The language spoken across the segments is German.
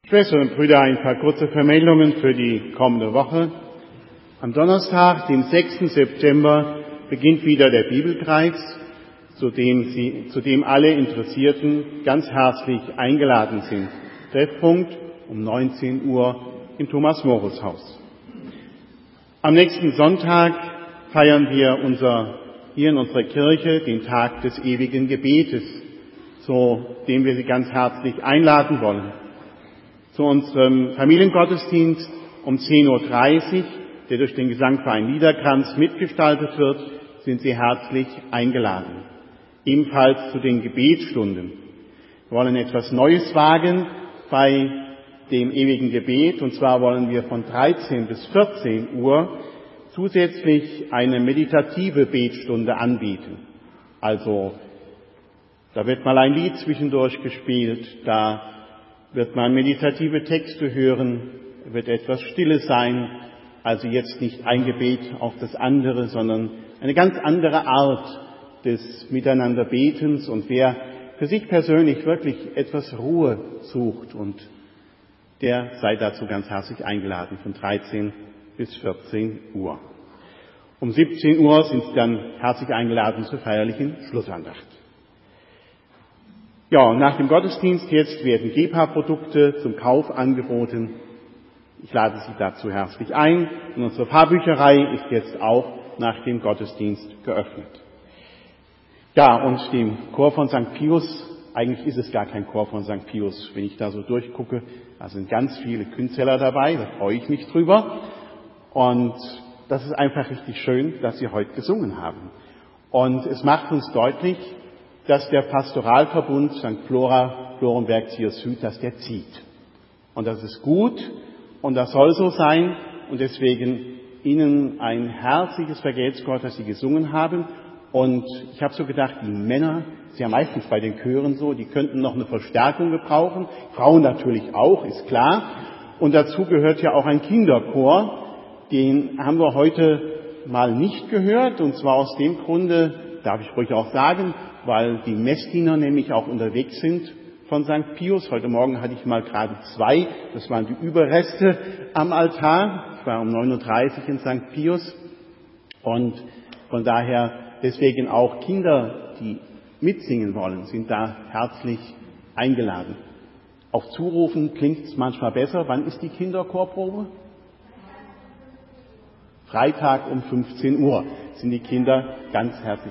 Schwestern und Brüder, ein paar kurze Vermeldungen für die kommende Woche. Am Donnerstag, dem 6. September, beginnt wieder der Bibelkreis, zu dem alle Interessierten ganz herzlich eingeladen sind. Treffpunkt um 19 Uhr im Thomas-Morus-Haus. Am nächsten Sonntag feiern wir hier in unserer Kirche den Tag des ewigen Gebetes, zu dem wir Sie ganz herzlich einladen wollen. Zu unserem Familiengottesdienst um 10.30 Uhr, der durch den Gesangverein Liederkranz mitgestaltet wird, sind Sie herzlich eingeladen. Ebenfalls zu den Gebetsstunden. Wir wollen etwas Neues wagen bei dem ewigen Gebet, und zwar wollen wir von 13 bis 14 Uhr zusätzlich eine meditative Betstunde anbieten. Also, da wird mal ein Lied zwischendurch gespielt, da wird man meditative Texte hören, wird etwas Stille sein, also jetzt nicht ein Gebet auf das andere, sondern eine ganz andere Art des Miteinanderbetens. Und wer für sich persönlich wirklich etwas Ruhe sucht, und der sei dazu ganz herzlich eingeladen von 13 bis 14 Uhr. Um 17 Uhr sind Sie dann herzlich eingeladen zur feierlichen Schlussandacht. Ja, und nach dem Gottesdienst jetzt werden GEPA-Produkte zum Kauf angeboten. Ich lade Sie dazu herzlich ein. Und unsere Pfarrbücherei ist jetzt auch nach dem Gottesdienst geöffnet. Ja, und dem Chor von St. Pius, eigentlich ist es gar kein Chor von St. Pius, wenn ich da so durchgucke, da sind ganz viele Künstler dabei, da freue ich mich drüber. Und das ist einfach richtig schön, dass Sie heute gesungen haben. Und es macht uns deutlich, dass der Pastoralverbund St. Flora, Florenberg, Zier Süd, dass der zieht. Und das ist gut und das soll so sein. Und deswegen Ihnen ein herzliches Vergelt's Gott, dass Sie gesungen haben. Und ich habe so gedacht, die Männer, ist ja meistens bei den Chören so, die könnten noch eine Verstärkung gebrauchen. Frauen natürlich auch, ist klar. Und dazu gehört ja auch ein Kinderchor. Den haben wir heute mal nicht gehört. Und zwar aus dem Grunde, darf ich ruhig auch sagen, weil die Messdiener nämlich auch unterwegs sind von St. Pius. Heute Morgen hatte ich mal gerade 2, das waren die Überreste am Altar. Ich war um 9.30 Uhr in St. Pius. Und von daher deswegen auch Kinder, die mitsingen wollen, sind da herzlich eingeladen. Auf Zurufen klingt es manchmal besser. Wann ist die Kinderchorprobe? Freitag um 15 Uhr sind die Kinder ganz herzlich.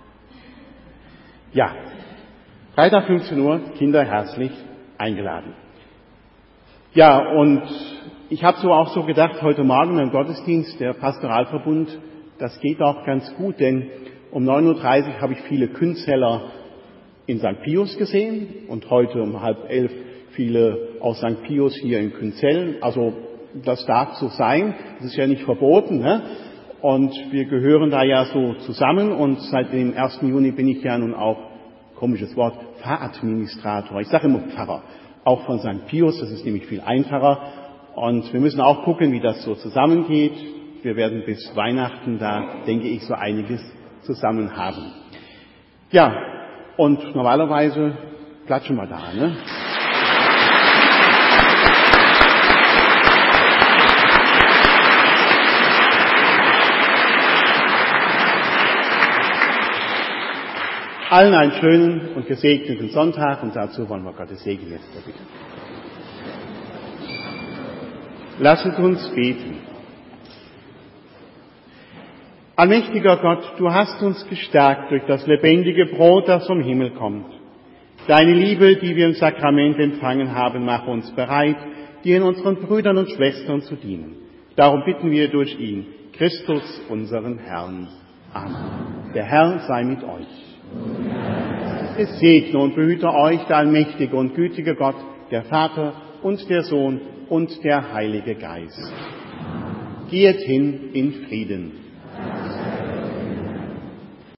Ja, Freitag 15 Uhr, Kinder herzlich eingeladen. Ja, und ich habe auch so gedacht, heute Morgen im Gottesdienst, der Pastoralverbund, das geht auch ganz gut, denn um 9.30 Uhr habe ich viele Künstler in St. Pius gesehen und heute um 10:30 viele aus St. Pius hier in Künzell. Also das darf so sein, das ist ja nicht verboten, ne? Und wir gehören da ja so zusammen, und seit dem 1. Juni bin ich ja nun auch, komisches Wort, Pfarradministrator. Ich sage immer Pfarrer, auch von St. Pius, das ist nämlich viel einfacher. Und wir müssen auch gucken, wie das so zusammengeht. Wir werden bis Weihnachten da, denke ich, so einiges zusammen haben. Ja, und normalerweise klatschen wir da, ne? Allen einen schönen und gesegneten Sonntag, und dazu wollen wir Gottes Segen jetzt erbitten. Lasset uns beten. Allmächtiger Gott, du hast uns gestärkt durch das lebendige Brot, das vom Himmel kommt. Deine Liebe, die wir im Sakrament empfangen haben, mache uns bereit, dir in unseren Brüdern und Schwestern zu dienen. Darum bitten wir durch ihn, Christus, unseren Herrn. Amen. Der Herr sei mit euch. Es segne und behüte euch der allmächtige und gütige Gott, der Vater und der Sohn und der Heilige Geist. Geht hin in Frieden.